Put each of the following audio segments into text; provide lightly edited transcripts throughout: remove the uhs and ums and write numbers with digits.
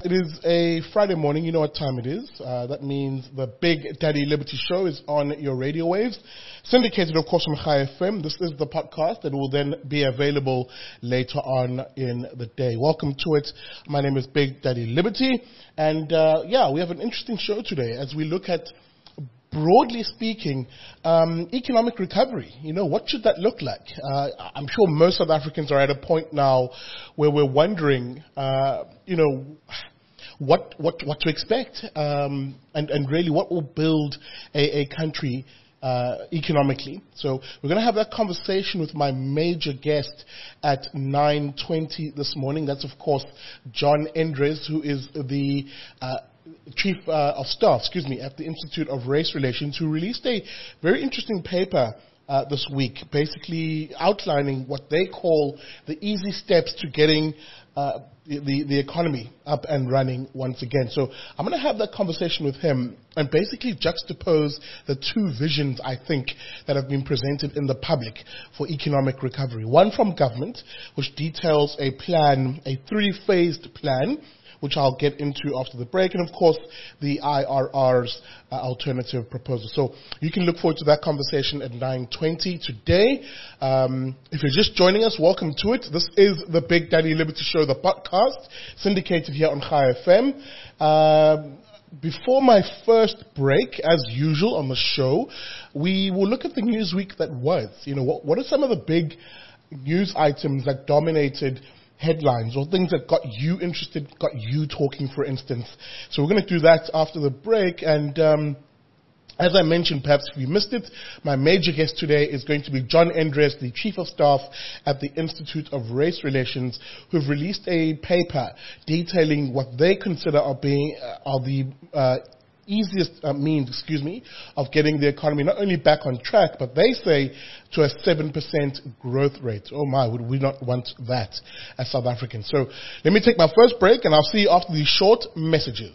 It is a Friday morning. You know what time it is. That means the Big Daddy Liberty Show is on your radio waves. Syndicated, of course, on Chai FM. This is the podcast that will then be available later on in the day. Welcome to it. My name is Big Daddy Liberty. And, we have an interesting show today as we look at, broadly speaking, economic recovery. You know, what should that look like? I'm sure most South Africans are at a point now where we're wondering, what to expect, and really what will build a country economically. So we're going to have that conversation with my major guest at 9:20 this morning. That's, of course, John Endres, who is the Chief of Staff, at the Institute of Race Relations, who released a very interesting paper this week, basically outlining what they call the easy steps to getting the economy up and running once again. So I'm going to have that conversation with him and basically juxtapose the two visions, I think, that have been presented in the public for economic recovery. One from government, which details a plan, a three-phased plan, which I'll get into after the break, and of course the IRR's alternative proposal. So you can look forward to that conversation at 9:20 today. If you're just joining us, welcome to it. This is the Big Daddy Liberty Show, the podcast, syndicated here on Chai FM. Before my first break, as usual on the show, we will look at the news week that was. You know, what are some of the big news items that dominated headlines or things that got you interested, got you talking, for instance. So we're going to do that after the break. And as I mentioned, perhaps if you missed it, my major guest today is going to be John Endres, the Chief of Staff at the Institute of Race Relations, who've released a paper detailing what they consider are the easiest means, of getting the economy not only back on track, but they say to a 7% growth rate. Oh my, would we not want that as South Africans? So let me take my first break and I'll see you after these short messages.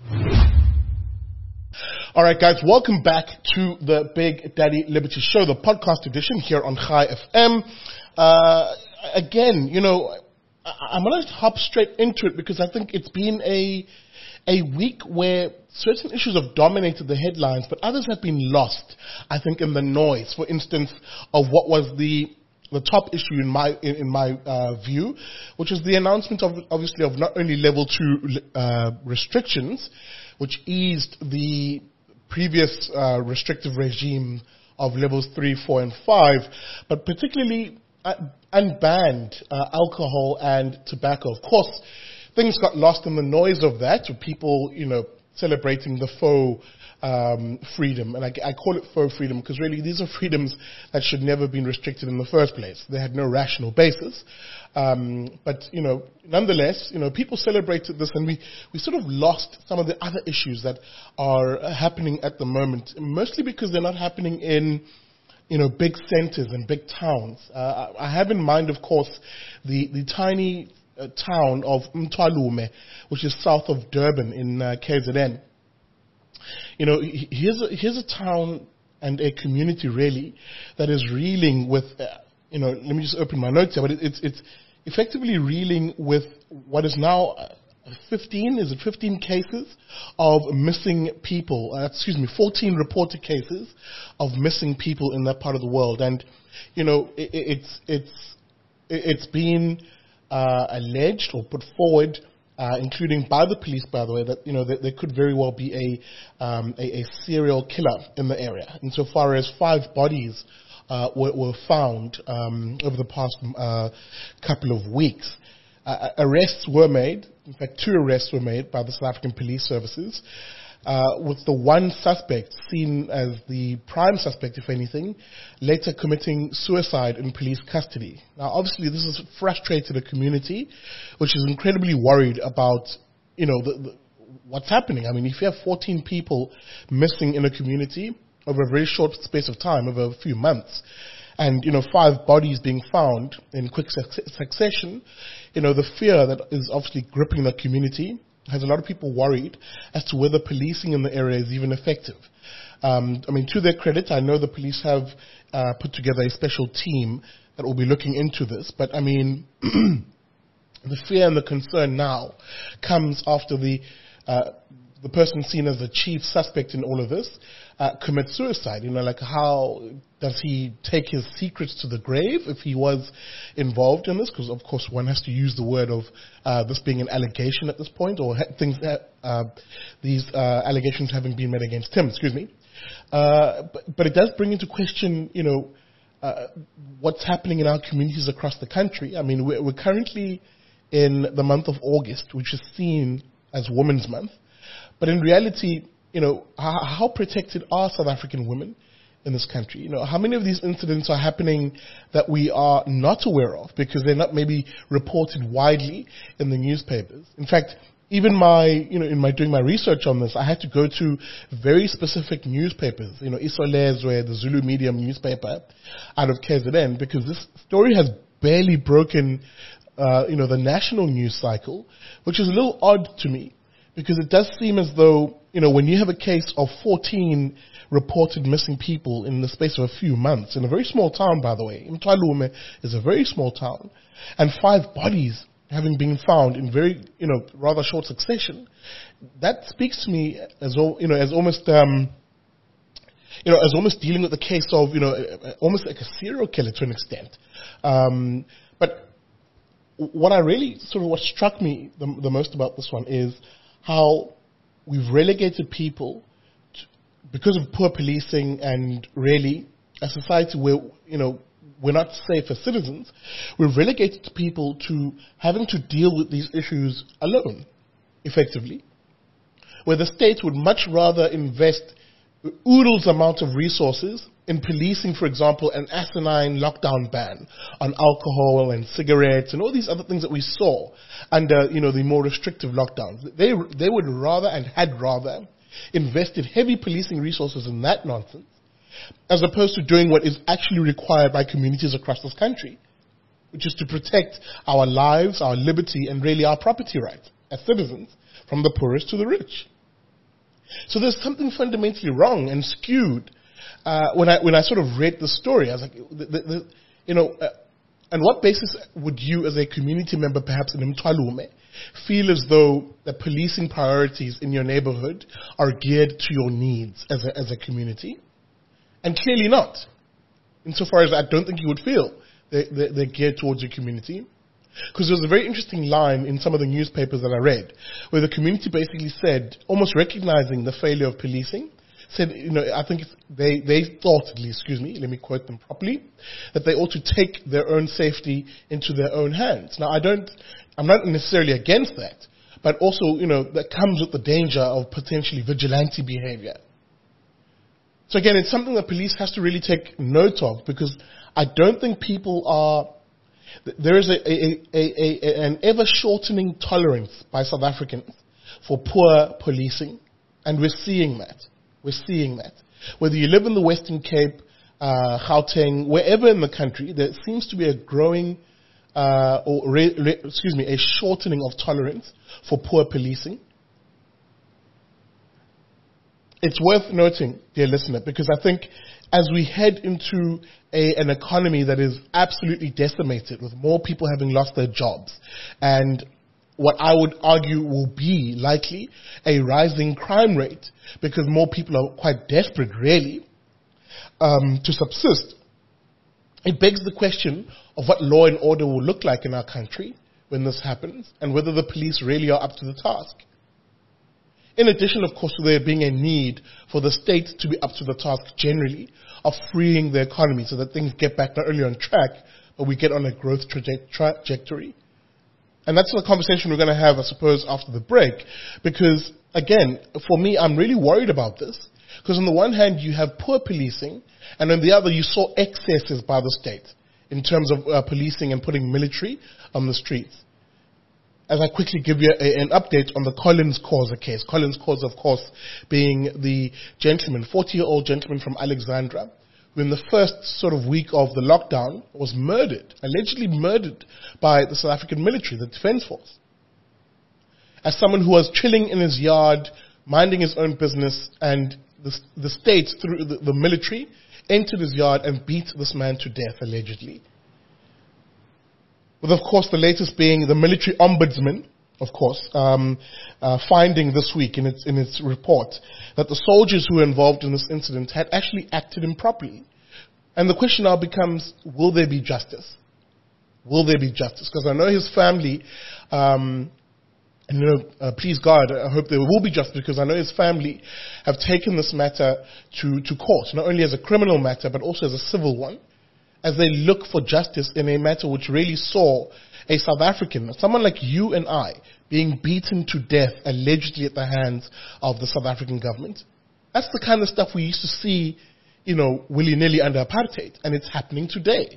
All right, guys, welcome back to the Big Daddy Liberty Show, the podcast edition here on Chai FM. Again, I'm going to hop straight into it because I think it's been a week where certain issues have dominated the headlines, but others have been lost, I think, in the noise. For instance, of what was the top issue in my view, which is the announcement of not only level 2 restrictions, which eased the previous restrictive regime of levels 3, 4, and 5, but particularly unbanned alcohol and tobacco. Of course, things got lost in the noise of that, with people, celebrating the faux freedom. And I call it faux freedom because really these are freedoms that should never have been restricted in the first place. They had no rational basis. But nonetheless, people celebrated this, and we sort of lost some of the other issues that are happening at the moment, mostly because they're not happening in big centers and big towns. I have in mind, of course, the tiny town of Mtwalume, which is south of Durban in KZN. Here's a town and a community really that is reeling with, let me just open my notes here, but it's effectively reeling with what is now 15 cases of missing people, 14 reported cases of missing people in that part of the world. And, it's been alleged or put forward, including by the police, by the way, that that there could very well be a serial killer in the area. Insofar as 5 bodies were found over the past couple of weeks, arrests were made. In fact, 2 arrests were made by the South African Police Services, with the one suspect seen as the prime suspect, if anything, later committing suicide in police custody. Now, obviously, this has frustrated a community which is incredibly worried about, what's happening. I mean, if you have 14 people missing in a community over a very short space of time, over a few months, and 5 bodies being found in quick succession, the fear that is obviously gripping the community has a lot of people worried as to whether policing in the area is even effective. To their credit, I know the police have put together a special team that will be looking into this, but The fear and the concern now comes after the person seen as the chief suspect in all of this commits suicide. Like, how does he take his secrets to the grave if he was involved in this? Because, of course, one has to use the word of this being an allegation at this point, or these allegations having been made against him, excuse me. But it does bring into question, what's happening in our communities across the country. I mean, we're currently in the month of August, which is seen as Women's Month. But in reality, how protected are South African women in this country? How many of these incidents are happening that we are not aware of because they're not maybe reported widely in the newspapers? In fact, even in doing my research on this, I had to go to very specific newspapers, Isolezwe, the Zulu Medium newspaper out of KZN, because this story has barely broken the national news cycle, which is a little odd to me, because it does seem as though, when you have a case of 14 reported missing people in the space of a few months, in a very small town, by the way, Mtwalume is a very small town, and 5 bodies having been found in very, rather short succession, that speaks to me as almost dealing with the case of, almost like a serial killer to an extent. But what struck me the most about this one is how we've relegated people because of poor policing and really a society where, we're not safe as citizens. We've relegated people to having to deal with these issues alone, effectively, where the state would much rather invest oodles amount of resources in policing, for example, an asinine lockdown ban on alcohol and cigarettes and all these other things that we saw under, the more restrictive lockdowns. They would rather and had rather invested heavy policing resources in that nonsense as opposed to doing what is actually required by communities across this country, which is to protect our lives, our liberty, and really our property rights as citizens, from the poorest to the rich. So there's something fundamentally wrong and skewed when I sort of read the story. I was like, on what basis would you, as a community member, perhaps in Mtwalume, feel as though the policing priorities in your neighborhood are geared to your needs as a community? And clearly not, insofar as I don't think you would feel they're geared towards your community. Because there was a very interesting line in some of the newspapers that I read, where the community basically said, almost recognizing the failure of policing, said, I think they thought, at least, let me quote them properly, that they ought to take their own safety into their own hands. Now, I'm not necessarily against that, but also, that comes with the danger of potentially vigilante behavior. So again, it's something that police has to really take note of, because I don't think people are... There is an ever-shortening tolerance by South Africans for poor policing, and we're seeing that. Whether you live in the Western Cape, Gauteng, wherever in the country, there seems to be a growing, a shortening of tolerance for poor policing. It's worth noting, dear listener, because I think as we head into an economy that is absolutely decimated, with more people having lost their jobs, and what I would argue will be likely a rising crime rate, because more people are quite desperate, really, to subsist, it begs the question of what law and order will look like in our country when this happens, and whether the police really are up to the task. In addition, of course, to there being a need for the state to be up to the task generally of freeing the economy so that things get back not only on track, but we get on a growth trajectory. And that's the conversation we're going to have, I suppose, after the break. Because, again, for me, I'm really worried about this. Because on the one hand, you have poor policing, and on the other, you saw excesses by the state in terms of policing and putting military on the streets. As I quickly give you an update on the Collins Causa case. Collins Causa, of course, being the gentleman, 40-year-old gentleman from Alexandra, who in the first sort of week of the lockdown was murdered, allegedly murdered by the South African military, the Defence Force. As someone who was chilling in his yard, minding his own business, and the state, through the military, entered his yard and beat this man to death, allegedly. with, of course, the latest being the military ombudsman, of course, finding this week in its report that the soldiers who were involved in this incident had actually acted improperly. And the question now becomes, will there be justice? Will there be justice? Because I know his family, please God, I hope there will be justice, because I know his family have taken this matter to court, not only as a criminal matter, but also as a civil one, as they look for justice in a matter which really saw a South African, someone like you and I, being beaten to death allegedly at the hands of the South African government. That's the kind of stuff we used to see, willy-nilly under apartheid, and it's happening today.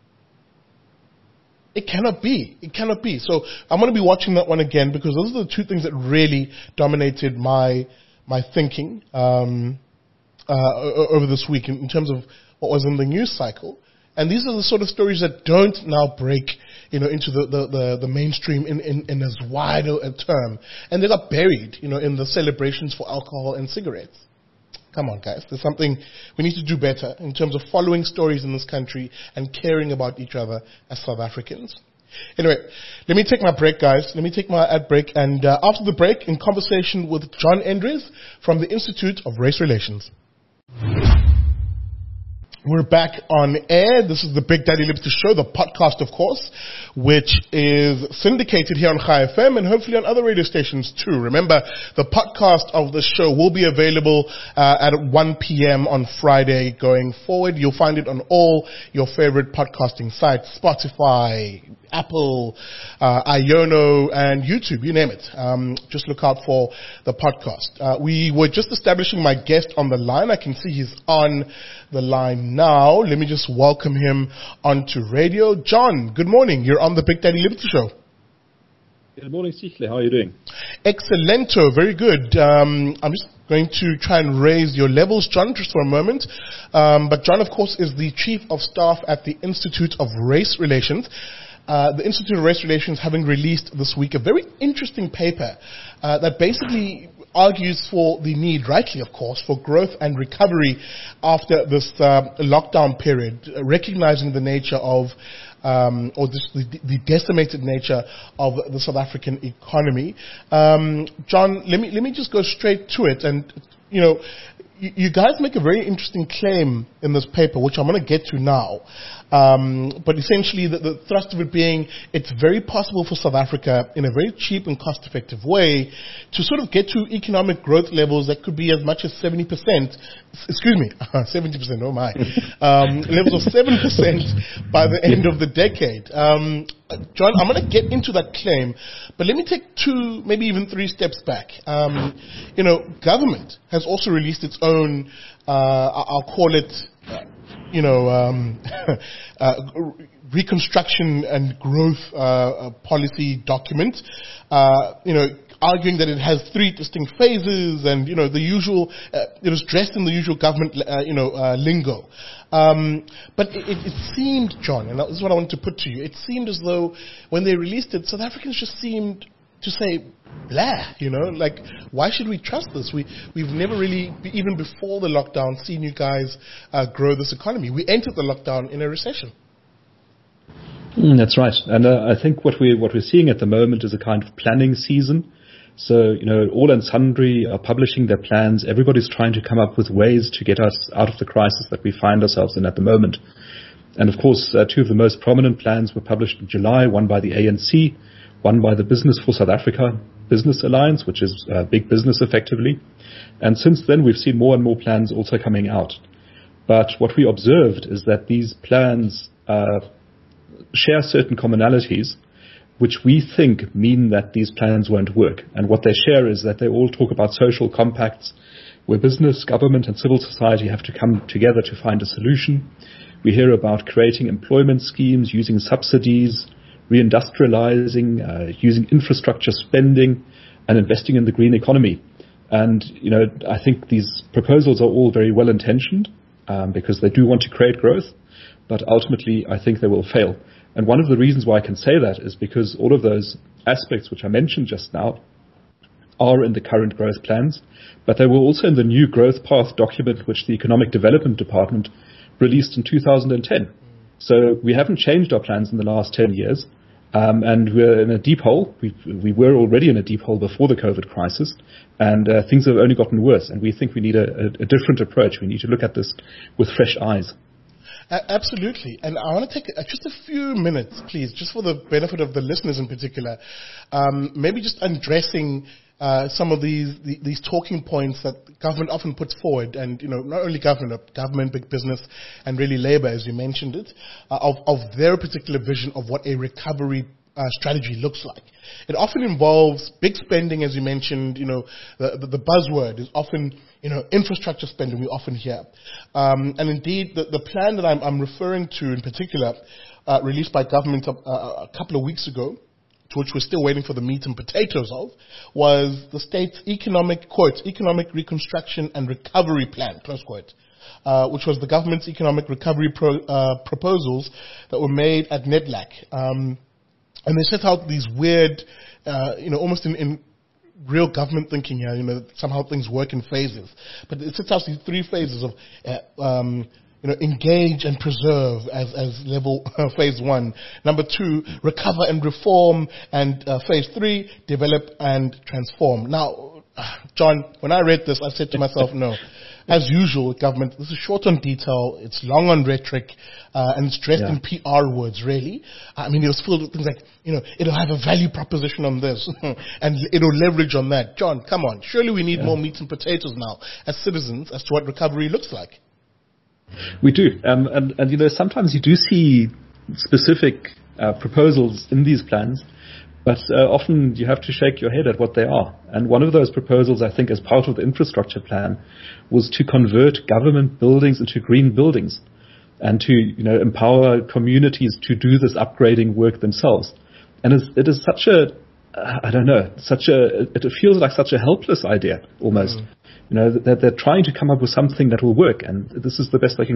It cannot be. It cannot be. So I'm going to be watching that one again, because those are the two things that really dominated my thinking over this week in terms of what was in the news cycle. And these are the sort of stories that don't now break, into the mainstream in as wide a term. And they got buried, in the celebrations for alcohol and cigarettes. Come on, guys. There's something we need to do better in terms of following stories in this country and caring about each other as South Africans. Anyway, let me take my break, guys. Let me take my ad break. And after the break, in conversation with John Endres from the Institute of Race Relations. We're back on air. This is the Big Daddy Liberty Show, the podcast, of course, which is syndicated here on Chai FM and hopefully on other radio stations too. Remember, the podcast of the show will be available at 1 p.m. on Friday going forward. You'll find it on all your favorite podcasting sites, Spotify, Apple, Iono, and YouTube, you name it. Just look out for the podcast. We were just establishing my guest on the line. I can see he's on the line now. Let me just welcome him onto radio. John, good morning. You're on the Big Daddy Liberty Show. Good morning, Sihle. How are you doing? Excellento. Very good. I'm just going to try and raise your levels, John, just for a moment. But John, of course, is the Chief of Staff at the Institute of Race Relations. The Institute of Race Relations having released this week a very interesting paper that basically argues for the need, rightly of course, for growth and recovery after this lockdown period, recognizing the nature of the decimated nature of the South African economy. John, let me just go straight to it. And, you guys make a very interesting claim in this paper, which I'm going to get to now. But essentially, the thrust of it being, it's very possible for South Africa, in a very cheap and cost-effective way, to sort of get to economic growth levels that could be as much as 70%. Excuse me, 70%, oh my. Levels of 7% by the end of the decade. John, I'm going to get into that claim, but let me take 2, maybe even 3 steps back. Government has also released its own, I'll call it, reconstruction and growth policy document, arguing that it has 3 distinct phases and, the usual, it was dressed in the usual government, lingo. But it seemed, John, and this is what I wanted to put to you, it seemed as though when they released it, South Africans just seemed to say, blah, like, why should we trust this? We've never really, even before the lockdown, seen you guys grow this economy. We entered the lockdown in a recession. That's right. And I think what we're seeing at the moment is a kind of planning season. So, all and sundry are publishing their plans. Everybody's trying to come up with ways to get us out of the crisis that we find ourselves in at the moment. And of course, 2 of the most prominent plans were published in July, one by the ANC, one by the Business for South Africa Business Alliance, which is big business effectively. And since then, we've seen more and more plans also coming out. But what we observed is that these plans share certain commonalities, which we think mean that these plans won't work. And what they share is that they all talk about social compacts where business, government and civil society have to come together to find a solution. We hear about creating employment schemes, using subsidies, reindustrializing, using infrastructure spending and investing in the green economy. And, I think these proposals are all very well intentioned because they do want to create growth, but ultimately I think they will fail. And one of the reasons why I can say that is because all of those aspects which I mentioned just now are in the current growth plans, but they were also in the new growth path document which the Economic Development Department released in 2010. So we haven't changed our plans in the last 10 years. And we're in a deep hole. We were already in a deep hole before the COVID crisis, and things have only gotten worse. And we think we need a different approach. We need to look at this with fresh eyes. Absolutely. And I want to take just a few minutes, please, just for the benefit of the listeners in particular, maybe just addressing some of these talking points that government often puts forward, and not only government, big business, and really labor, as you mentioned it, of their particular vision of what a recovery strategy looks like. It often involves big spending, as you mentioned. The buzzword is often infrastructure spending. We often hear, and indeed the plan that I'm referring to in particular, released by government a couple of weeks ago, to which we're still waiting for the meat and potatoes of, was the state's economic reconstruction and recovery plan, close quote, which was the government's economic recovery proposals that were made at NEDLAC. And they set out these weird, almost in real government thinking here, somehow things work in phases. But it sets out these three phases of, engage and preserve as level phase one. Number two, recover and reform. And phase three, develop and transform. Now, John, when I read this, I said to myself, no. As usual with government, this is short on detail, it's long on rhetoric, and it's dressed in PR words, really. I mean, it was filled with things like, it'll have a value proposition on this, and it'll leverage on that. John, come on. Surely we need more meat and potatoes now, as citizens, as to what recovery looks like. We do. And sometimes you do see specific proposals in these plans, but often you have to shake your head at what they are. And one of those proposals, I think, as part of the infrastructure plan, was to convert government buildings into green buildings and to empower communities to do this upgrading work themselves. And it is such a, it feels like such a helpless idea almost. That they're trying to come up with something that will work, and this is the best they can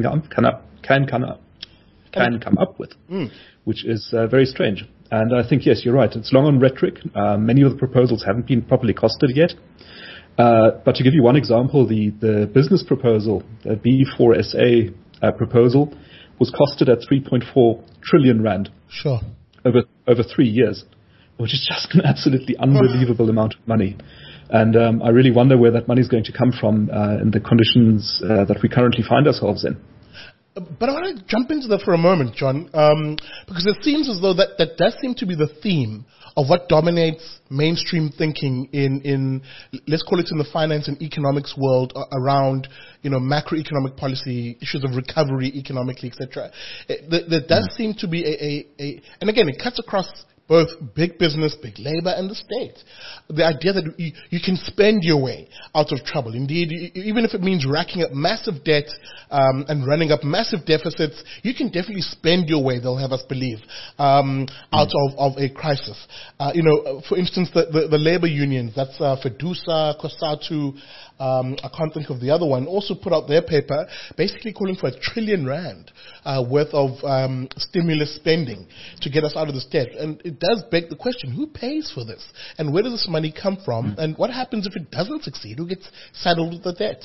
come up with, which is very strange. And I think, yes, you're right. It's long on rhetoric. Many of the proposals haven't been properly costed yet. But to give you one example, the business proposal, the B4SA proposal, was costed at 3.4 trillion rand. Sure. Over 3 years, which is just an absolutely unbelievable amount of money. And I really wonder where that money is going to come from in the conditions that we currently find ourselves in. But I want to jump into that for a moment, John, because it seems as though that does seem to be the theme of what dominates mainstream thinking in let's call it in the finance and economics world around macroeconomic policy, issues of recovery economically, etc. There does seem to be and again, it cuts across both big business, big labor, and the state. The idea that you can spend your way out of trouble. Indeed, even if it means racking up massive debt and running up massive deficits, you can definitely spend your way, they'll have us believe, out of a crisis. For instance, the labor unions, that's FEDUSA, COSATU, I can't think of the other one, also put out their paper basically calling for R1 trillion worth of stimulus spending to get us out of this debt. And it does beg the question, who pays for this? And where does this money come from? And what happens if it doesn't succeed? Who gets saddled with the debt?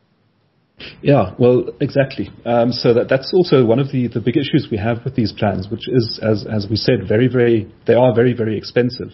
Yeah, well, exactly. So that's also one of the big issues we have with these plans, which is, as we said, they are very, very expensive.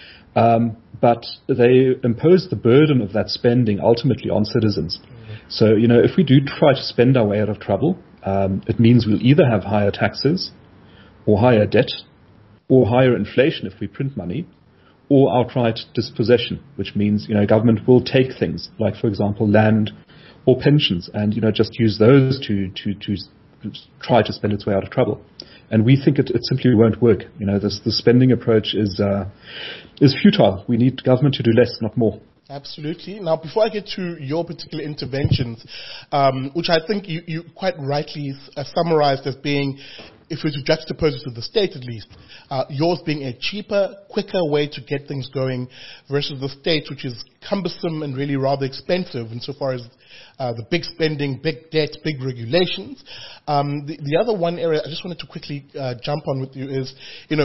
But they impose the burden of that spending ultimately on citizens. So, if we do try to spend our way out of trouble, it means we'll either have higher taxes or higher debt or higher inflation if we print money, or outright dispossession, which means, government will take things like, for example, land or pensions and, just use those to try to spend its way out of trouble. And we think it simply won't work. The spending approach is futile. We need government to do less, not more. Absolutely. Now, before I get to your particular interventions, which I think you quite rightly summarized as being, if we were to juxtapose it to the state at least, yours being a cheaper, quicker way to get things going versus the state, which is cumbersome and really rather expensive insofar as the big spending, big debt, big regulations. The other one area I just wanted to quickly jump on with you is,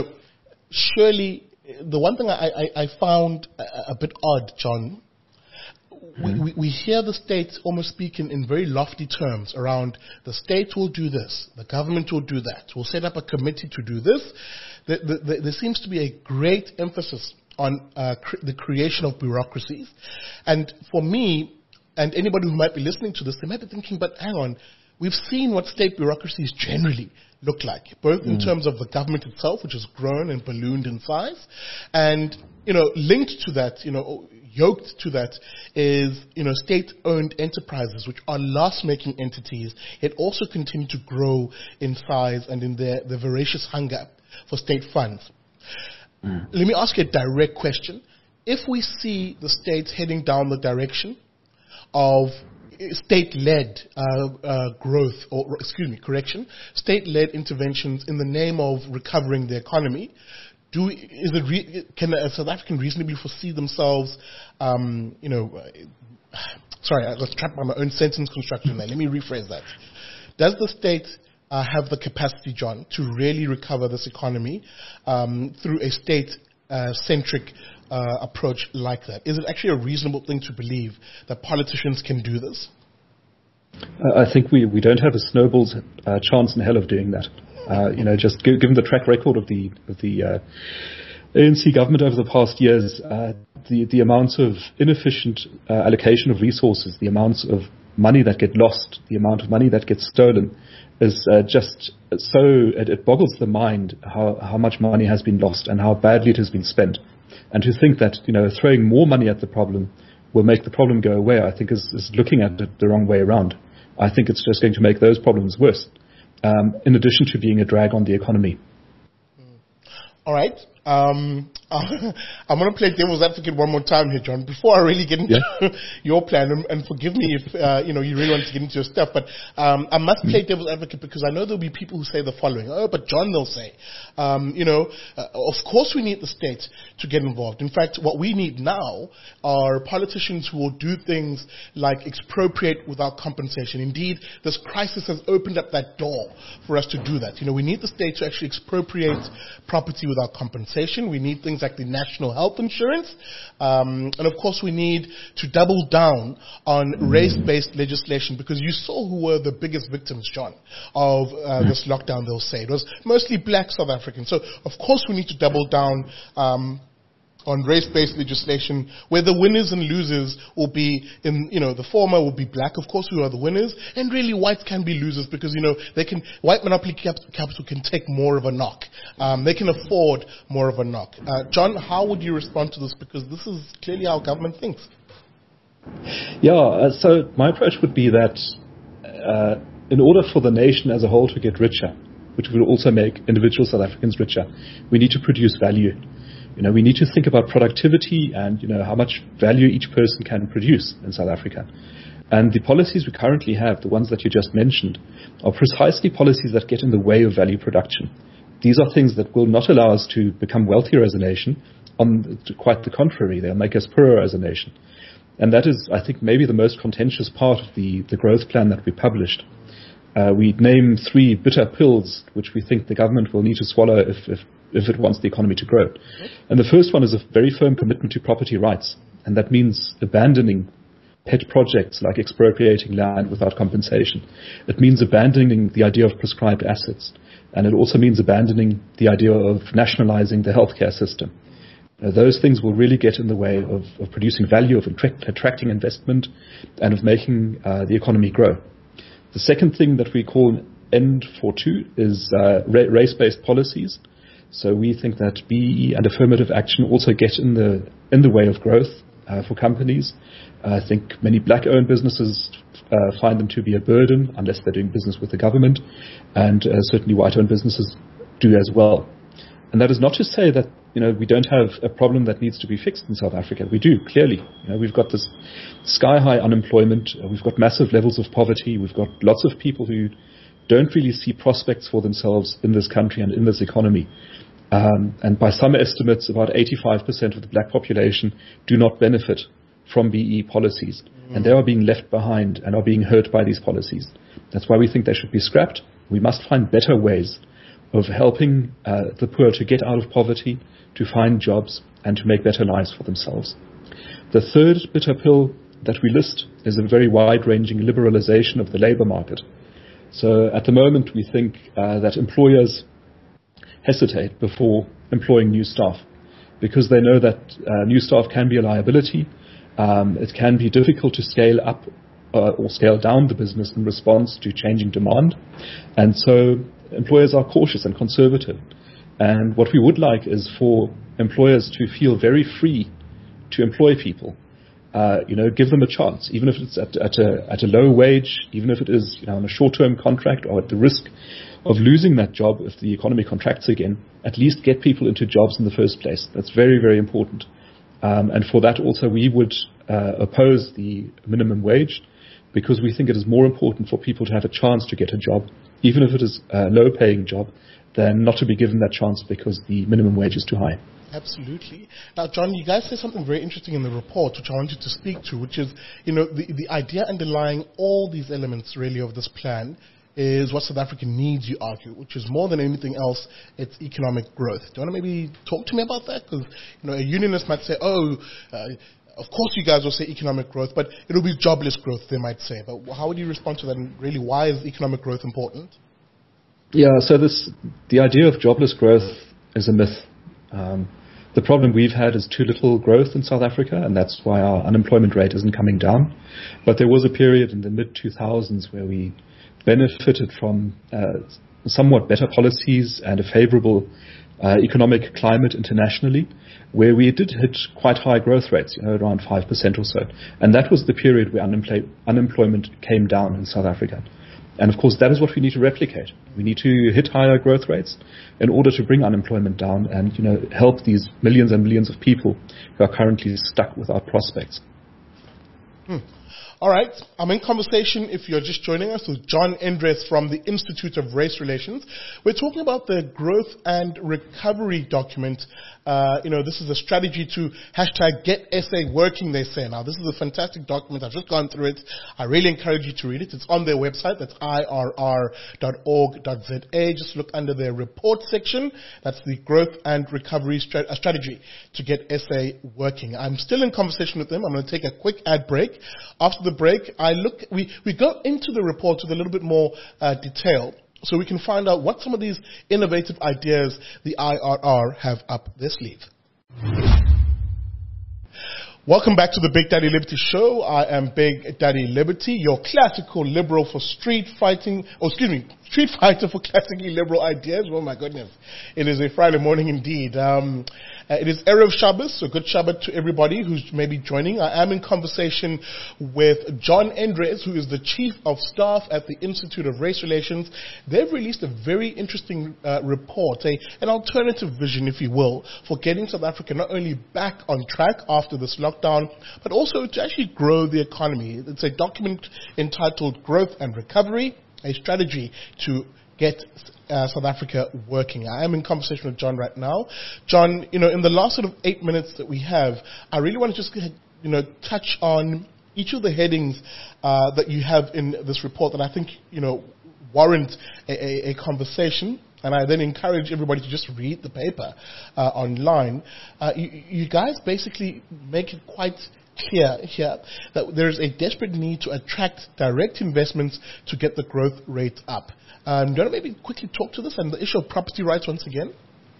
surely the one thing I found a bit odd, John, we hear the state almost speaking in very lofty terms around the state will do this, the government will do that, we'll set up a committee to do this, there seems to be a great emphasis on the creation of bureaucracies. And for me, and anybody who might be listening to this, they might be thinking, but hang on, we've seen what state bureaucracies generally look like, both in terms of the government itself, which has grown and ballooned in size, and, linked to that, yoked to that is, state-owned enterprises, which are loss-making entities, yet also continue to grow in size and in their voracious hunger for state funds. Let me ask you a direct question. If we see the states heading down the direction of state-led state-led interventions in the name of recovering the economy, can a South African reasonably foresee themselves, sorry, I was trapped by my own sentence construction there. Let me rephrase that. Does the state have the capacity, John, to really recover this economy through a state-centric approach like that? Is it actually a reasonable thing to believe that politicians can do this? I think we don't have a snowball's chance in hell of doing that. Just given the track record of the ANC government over the past years, the amounts of inefficient allocation of resources, the amounts of money that get lost, the amount of money that gets stolen, is just so it boggles the mind how much money has been lost and how badly it has been spent. And to think that throwing more money at the problem will make the problem go away, I think is looking at it the wrong way around. I think it's just going to make those problems worse, in addition to being a drag on the economy. All right. I'm going to play devil's advocate one more time here, John, before I really get into your plan. And forgive me if you really want to get into your stuff, but I must play devil's advocate because I know there'll be people who say the following. Oh, but John, they'll say, of course we need the state to get involved. In fact, what we need now are politicians who will do things like expropriate without compensation. Indeed, this crisis has opened up that door for us to do that. We need the state to actually expropriate property without compensation. We need things like the national health insurance. And of course, we need to double down on race-based legislation because you saw who were the biggest victims, John, of this lockdown, they'll say. It was mostly black South Africans. So, of course, we need to double down on race-based legislation where the winners and losers will be the former will be black, of course, who are the winners, and really whites can be losers because, white monopoly capital can take more of a knock. They can afford more of a knock. John, how would you respond to this? Because this is clearly how government thinks. So my approach would be that in order for the nation as a whole to get richer, which will also make individual South Africans richer, we need to produce value. We need to think about productivity and, how much value each person can produce in South Africa. And the policies we currently have, the ones that you just mentioned, are precisely policies that get in the way of value production. These are things that will not allow us to become wealthier as a nation. Quite the contrary, they'll make us poorer as a nation. And that is, I think, maybe the most contentious part of the growth plan that we published. We name 3 bitter pills which we think the government will need to swallow if it wants the economy to grow. And the first one is a very firm commitment to property rights. And that means abandoning pet projects like expropriating land without compensation. It means abandoning the idea of prescribed assets. And it also means abandoning the idea of nationalizing the healthcare system. Those things will really get in the way of producing value, of attracting investment, and of making the economy grow. The second thing that we call End for 2 is race-based policies. So we think that BEE and affirmative action also get in the way of growth for companies. I think many black-owned businesses find them to be a burden unless they're doing business with the government, and certainly white-owned businesses do as well. And that is not to say that we don't have a problem that needs to be fixed in South Africa. We do, clearly. We've got this sky-high unemployment. We've got massive levels of poverty. We've got lots of people who don't really see prospects for themselves in this country and in this economy. And by some estimates, about 85% of the black population do not benefit from BEE policies. And they are being left behind and are being hurt by these policies. That's why we think they should be scrapped. We must find better ways of helping the poor to get out of poverty, to find jobs, and to make better lives for themselves. The third bitter pill that we list is a very wide-ranging liberalization of the labor market. So at the moment, we think that employers hesitate before employing new staff, because they know that new staff can be a liability. It can be difficult to scale up or scale down the business in response to changing demand. And so employers are cautious and conservative. And what we would like is for employers to feel very free to employ people. Give them a chance, even if it's at a low wage, even if it is on a short-term contract or at the risk of losing that job if the economy contracts again. At least get people into jobs in the first place. That's very, very important. And for that also we would oppose the minimum wage, because we think it is more important for people to have a chance to get a job, even if it is a low-paying job, than not to be given that chance because the minimum wage is too high. Absolutely. Now, John, you guys say something very interesting in the report, which I wanted to speak to, which is, the idea underlying all these elements, really, of this plan is what South Africa needs, you argue, which is more than anything else, it's economic growth. Do you want to maybe talk to me about that? Because, a unionist might say, of course you guys will say economic growth, but it'll be jobless growth, they might say. But how would you respond to that? And really, why is economic growth important? Yeah, so the idea of jobless growth is a myth. The problem we've had is too little growth in South Africa, and that's why our unemployment rate isn't coming down. But there was a period in the mid-2000s where we benefited from somewhat better policies and a favorable economic climate internationally, where we did hit quite high growth rates, around 5% or so. And that was the period where unemployment came down in South Africa. And of course, that is what we need to replicate. We need to hit higher growth rates in order to bring unemployment down and, help these millions and millions of people who are currently stuck without prospects. All right, I'm in conversation, if you're just joining us, with John Endres from the Institute of Race Relations. We're talking about the Growth and Recovery document. This is a strategy to #GetSA working, they say. Now, this is a fantastic document. I've just gone through it. I really encourage you to read it. It's on their website. That's irr.org.za. Just look under their report section. That's the Growth and Recovery strategy to get SA working. I'm still in conversation with them. I'm going to take a quick ad break. After the break, we go into the report with a little bit more detail, so we can find out what some of these innovative ideas the IRR have up their sleeve. Welcome back to the Big Daddy Liberty Show. I am Big Daddy Liberty, your classical liberal for street fighter for classically liberal ideas. Oh my goodness. It is a Friday morning indeed. It is Erev Shabbos, so good Shabbat to everybody who's maybe joining. I am in conversation with John Endres, who is the Chief of Staff at the Institute of Race Relations. They've released a very interesting report, an alternative vision, if you will, for getting South Africa not only back on track after this lockdown, but also to actually grow the economy. It's a document entitled Growth and Recovery, a strategy to get South Africa working. I am in conversation with John right now. John, in the last sort of 8 minutes that we have, I really want to just touch on each of the headings that you have in this report that I think warrant a conversation. And I then encourage everybody to just read the paper online. You guys basically make it quite clear here that there is a desperate need to attract direct investments to get the growth rate up. Do you want to maybe quickly talk to this and the issue of property rights once again?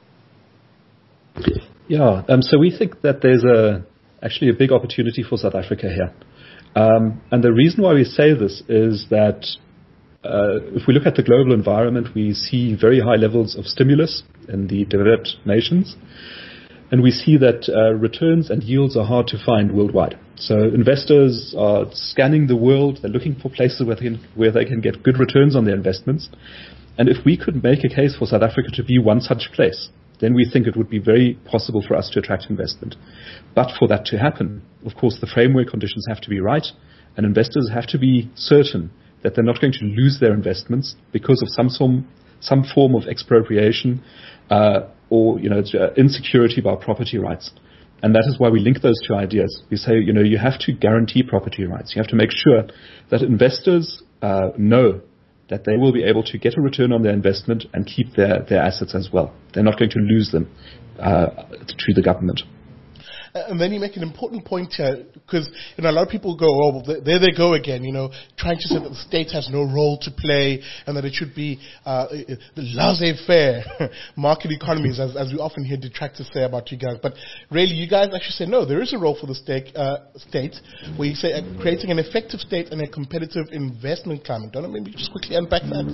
Yeah, so we think that there's actually a big opportunity for South Africa here. And the reason why we say this is that if we look at the global environment, we see very high levels of stimulus in the developed nations. And we see that returns and yields are hard to find worldwide. So investors are scanning the world. They're looking for places where they can get good returns on their investments. And if we could make a case for South Africa to be one such place, then we think it would be very possible for us to attract investment. But for that to happen, of course, the framework conditions have to be right, and investors have to be certain that they're not going to lose their investments because of some form of expropriation or insecurity about property rights. And that is why we link those two ideas. We say, you have to guarantee property rights. You have to make sure that investors know that they will be able to get a return on their investment and keep their assets as well. They're not going to lose them to the government. And then you make an important point here, because a lot of people go, oh, well, there they go again, trying to say that the state has no role to play and that it should be the laissez-faire market economies, as we often hear detractors say about you guys. But really, you guys actually say, no, there is a role for the state, where you say creating an effective state and a competitive investment climate. Don't maybe just quickly unpack that?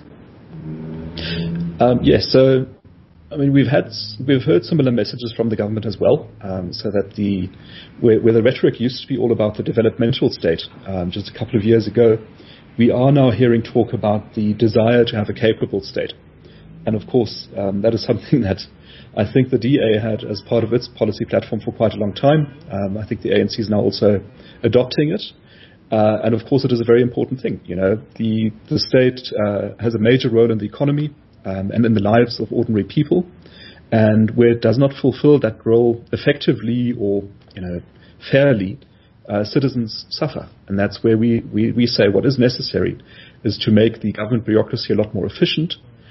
Yes, so we've heard similar messages from the government as well. So that where the rhetoric used to be all about the developmental state just a couple of years ago, we are now hearing talk about the desire to have a capable state. And of course, that is something that I think the DA had as part of its policy platform for quite a long time. I think the ANC is now also adopting it. And of course, it is a very important thing. The state has a major role in the economy and in the lives of ordinary people. And where it does not fulfill that role effectively or fairly, citizens suffer. And that's where we say what is necessary is to make the government bureaucracy a lot more efficient,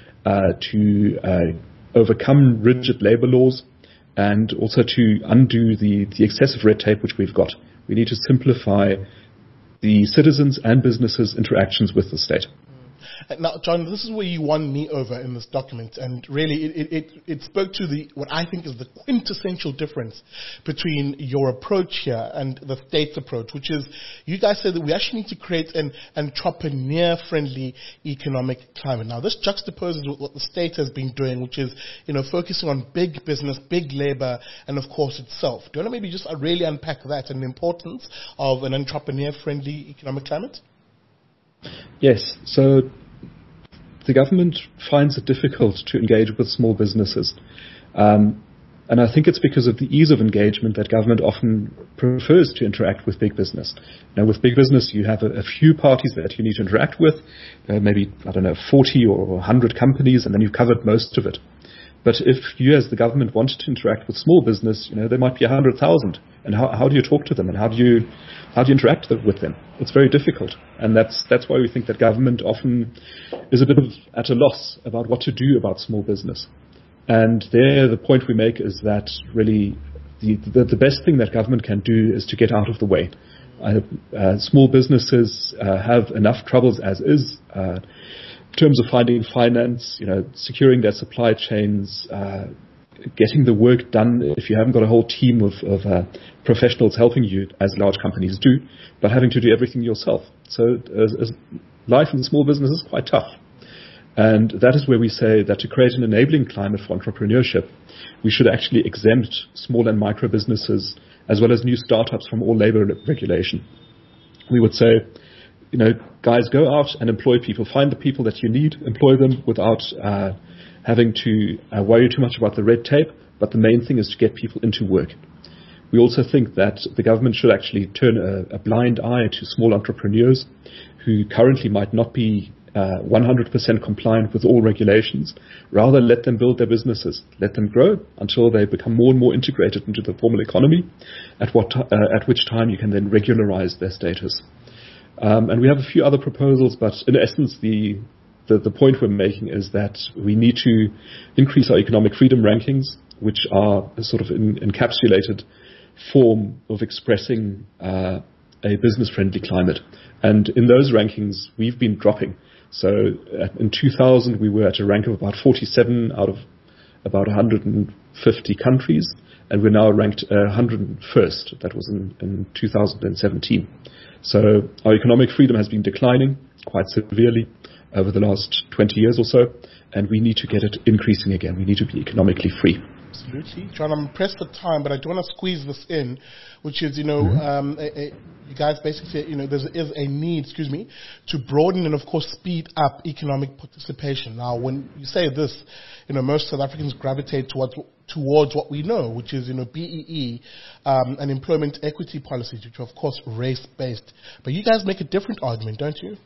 to overcome rigid labor laws, and also to undo the excessive red tape which we've got. We need to simplify the citizens' and businesses' interactions with the state. Now, John, this is where you won me over in this document, and really it spoke to what I think is the quintessential difference between your approach here and the state's approach, which is you guys say that we actually need to create an entrepreneur-friendly economic climate. Now, this juxtaposes with what the state has been doing, which is, focusing on big business, big labor, and of course itself. Do you want to maybe just really unpack that and the importance of an entrepreneur-friendly economic climate? Yes, so the government finds it difficult to engage with small businesses. And I think it's because of the ease of engagement that government often prefers to interact with big business. Now, with big business, you have a few parties that you need to interact with, maybe, 40 or 100 companies, and then you've covered most of it. But if you as the government wanted to interact with small business, there might be 100,000. And how do you talk to them, and how do you interact with them? It's very difficult. And that's why we think that government often is a bit at a loss about what to do about small business. And there, the point we make is that really the best thing that government can do is to get out of the way. Small businesses have enough troubles as is, in terms of finding finance, securing their supply chains, getting the work done if you haven't got a whole team of professionals helping you, as large companies do, but having to do everything yourself. So as life in small business is quite tough. And that is where we say that to create an enabling climate for entrepreneurship, we should actually exempt small and micro businesses as well as new startups from all labor regulation. We would say, guys, go out and employ people. Find the people that you need, employ them without having to worry too much about the red tape. But the main thing is to get people into work. We also think that the government should actually turn a blind eye to small entrepreneurs who currently might not be 100% compliant with all regulations. Rather, let them build their businesses. Let them grow until they become more and more integrated into the formal economy, at which time you can then regularize their status. And we have a few other proposals, but in essence, the point we're making is that we need to increase our economic freedom rankings, which are a sort of encapsulated form of expressing a business-friendly climate. And in those rankings, we've been dropping. So in 2000, we were at a rank of about 47 out of about 150 countries, and we're now ranked 101st. That was in 2017. So our economic freedom has been declining quite severely over the last 20 years or so, and we need to get it increasing again. We need to be economically free. Absolutely. John, I'm pressed for time, but I do want to squeeze this in, which is, you guys basically say, there is a need, to broaden and, of course, speed up economic participation. Now, when you say this, most South Africans gravitate towards what we know, which is, BEE and employment equity policies, which are, of course, race-based. But you guys make a different argument, don't you?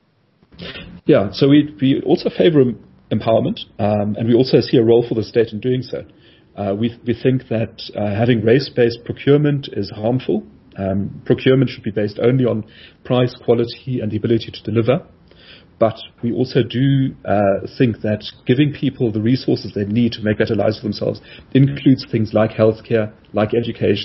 Yeah, so we also favor empowerment, and we also see a role for the state in doing so. We think that having race-based procurement is harmful. Procurement should be based only on price, quality, and the ability to deliver. But we also do think that giving people the resources they need to make better lives for themselves includes things like healthcare, like education,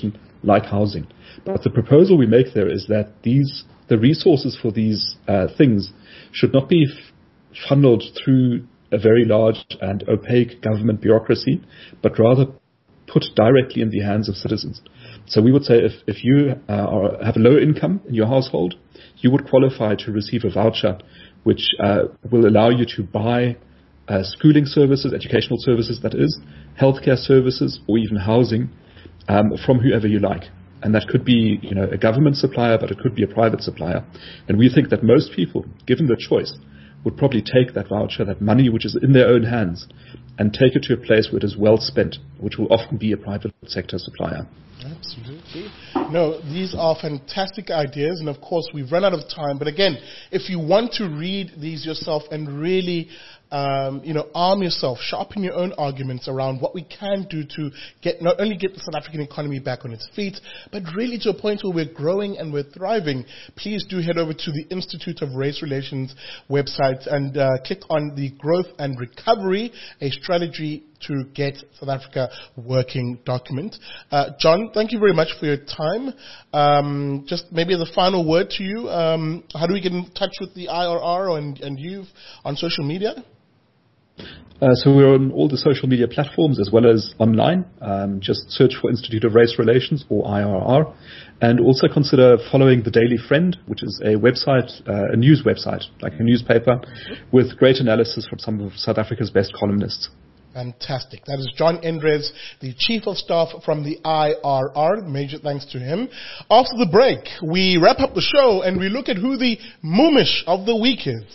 like housing. But the proposal we make there is that the resources for these things should not be funneled through a very large and opaque government bureaucracy, but rather put directly in the hands of citizens. So we would say if you have a low income in your household, you would qualify to receive a voucher which will allow you to buy schooling services, educational services, that is, healthcare services, or even housing from whoever you like. And that could be, a government supplier, but it could be a private supplier. And we think that most people, given the choice, would probably take that voucher, that money which is in their own hands, and take it to a place where it is well spent, which will often be a private sector supplier. Absolutely. No, these are fantastic ideas, and of course we've run out of time. But again, if you want to read these yourself and really arm yourself, sharpen your own arguments around what we can do to not only get the South African economy back on its feet, but really to a point where we're growing and we're thriving, please do head over to the Institute of Race Relations website and click on the Growth and Recovery, a strategy to get South Africa working document. John, thank you very much for your time. Just maybe as a final word to you, how do we get in touch with the IRR and you on social media? So we're on all the social media platforms as well as online. Just search for Institute of Race Relations or IRR. And also consider following The Daily Friend, which is a website, a news website, like a newspaper, with great analysis from some of South Africa's best columnists. Fantastic. That is John Endres, the Chief of Staff from the IRR. Major thanks to him. After the break, we wrap up the show and we look at who the Moomish of the week is.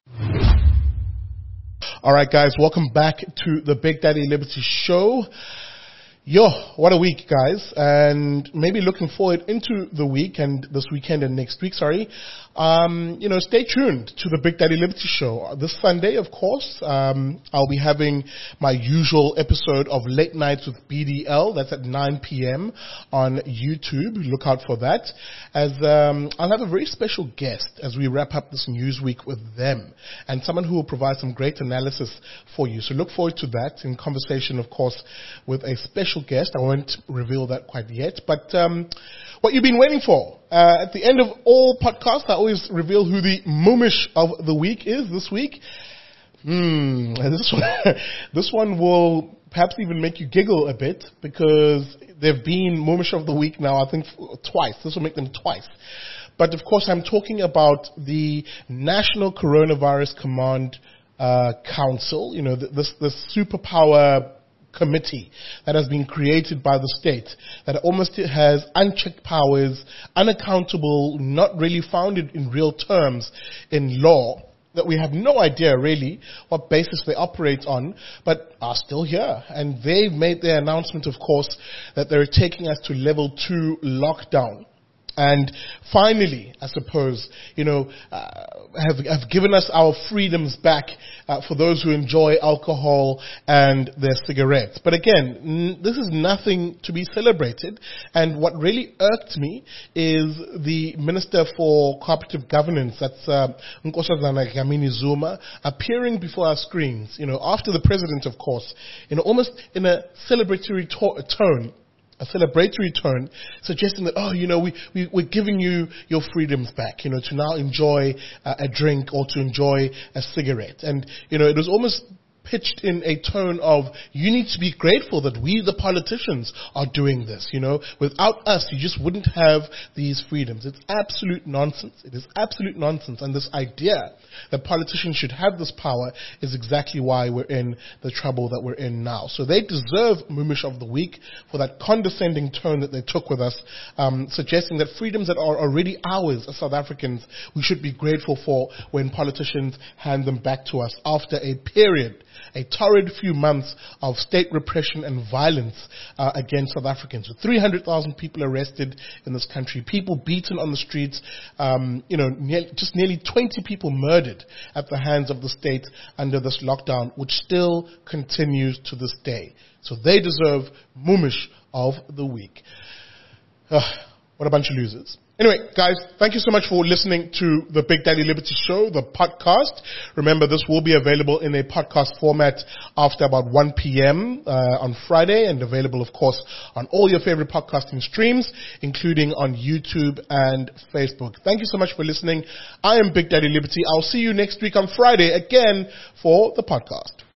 All right, guys, welcome back to the Big Daddy Liberty Show. Yo, what a week, guys. And maybe looking forward into the week and this weekend and next week, stay tuned to the Big Daddy Liberty Show. This Sunday, of course, I'll be having my usual episode of Late Nights with BDL. That's at 9 p.m. on YouTube. Look out for that. As I'll have a very special guest as we wrap up this news week with them, and someone who will provide some great analysis for you. So look forward to that in conversation, of course, with a special guest. I won't reveal that quite yet, but what you've been waiting for. At the end of all podcasts, I always reveal who the Moomish of the week is this week. This one will perhaps even make you giggle a bit because they've been Moomish of the week now, I think, twice. This will make them twice. But of course, I'm talking about the National Coronavirus Command Council, this superpower committee that has been created by the state that almost has unchecked powers, unaccountable, not really founded in real terms in law, that we have no idea really what basis they operate on, but are still here. And they've made their announcement, of course, that they're taking us to level 2 lockdown. And finally, I suppose, have given us our freedoms back for those who enjoy alcohol and their cigarettes. But again, this is nothing to be celebrated. And what really irked me is the Minister for Cooperative Governance, that's Nkosazana Dlamini Zuma, appearing before our screens, after the president, of course, almost in a celebratory tone. A celebratory tone, suggesting that, we're giving you your freedoms back, to now enjoy a drink or to enjoy a cigarette. And, it was almost pitched in a tone of, you need to be grateful that we, the politicians, are doing this, Without us, you just wouldn't have these freedoms. It's absolute nonsense. It is absolute nonsense. And this idea that politicians should have this power is exactly why we're in the trouble that we're in now. So they deserve Moomish of the Week for that condescending tone that they took with us, suggesting that freedoms that are already ours as South Africans, we should be grateful for when politicians hand them back to us after a torrid few months of state repression and violence against South Africans, with 300,000 people arrested in this country, people beaten on the streets, just nearly 20 people murdered at the hands of the state under this lockdown, which still continues to this day. So they deserve Moomish of the Week. What a bunch of losers. Anyway, guys, thank you so much for listening to the Big Daddy Liberty Show, the podcast. Remember, this will be available in a podcast format after about 1 p.m. On Friday, and available, of course, on all your favorite podcasting streams, including on YouTube and Facebook. Thank you so much for listening. I am Big Daddy Liberty. I'll see you next week on Friday again for the podcast.